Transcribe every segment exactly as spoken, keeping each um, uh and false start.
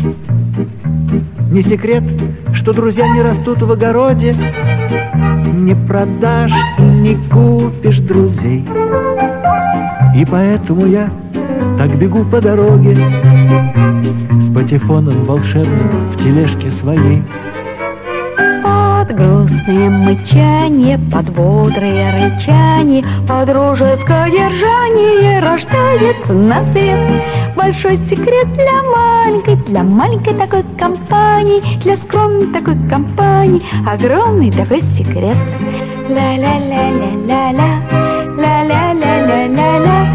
Не секрет, что друзья не растут в огороде, не продашь и не купишь друзей. И поэтому я так бегу по дороге с патефоном волшебным в тележке своей. Под грустное мычание, под бодрое рычание, под дружеское ржание рождается на свет большой секрет для маленькой, для маленькой такой компании, для скромной такой компании, огромный такой секрет. Ла-ла-ла-ла-ла-ла, ла-ла-ла-ла-ла-ла,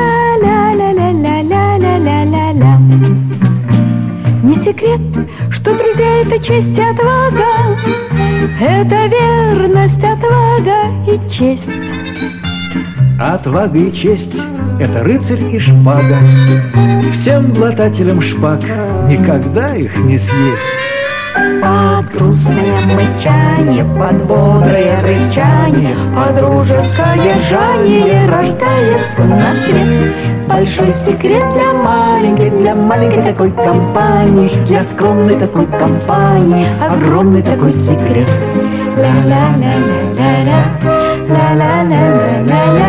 ла-ла-ла-ла-ла-ла-ла-ла. Не секрет, что друзья — это честь и отвага, это верность, отвага и честь. Отвага и честь — это рыцарь и шпага. Всем глотателям шпаг никогда их не съесть. Под грустное мычание, под бодрое рычание, под дружеское ржание рождается на свет большой секрет для маленькой, для маленькой такой компании, для скромной такой компании, огромный такой секрет. Ла-ла-ла-ла-ла-ла, ла-ла-ла-ла-ла-ла,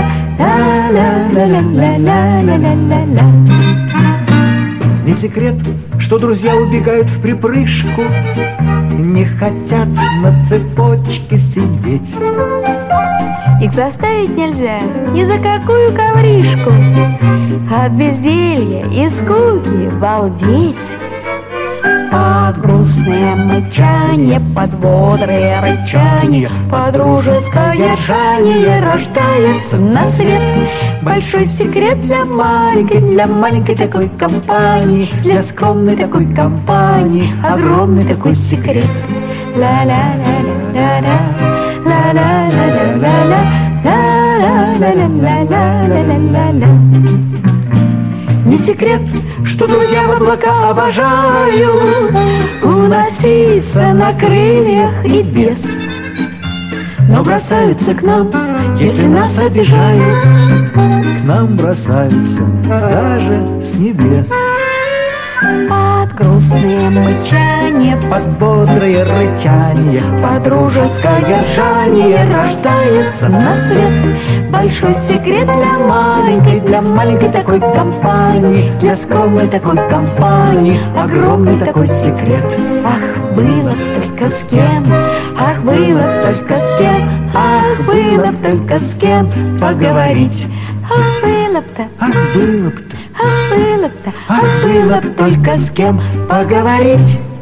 ла-ла-ла-ла-ла-ла-ла-ла. Не секрет, что друзья убегают в припрыжку, не хотят на цепочке сидеть. Их заставить нельзя ни за какую ковришку, от безделья и скуки балдеть. Под грустное мычание, под бодрое рычание, под дружеское ржание рождается на свет большой секрет для маленькой, для маленькой такой компании, для скромной такой компании, огромный такой секрет. Ла-ла-ла-ла-ла-ла, ла-ла-ла-ла-ла-ла, ла-ла-ла-ла-ла-ла-ла-ла. Не секрет, что друзья в облака обожают уноситься на крыльях и без, но бросаются к нам, если нас обижают. К нам бросаются даже с небес. Под грустное мычание, Под бодрое рычание, под дружеское ржание рождается на свет большой секрет для маленькой, для маленькой такой компании, для скромной такой компании, огромный такой секрет. Ах, было б только с кем, ах, было б только с кем, ах, было б только с кем поговорить. Ах, было б-то, ах, было б-то, ах, было б-то, ах, было б только с кем поговорить.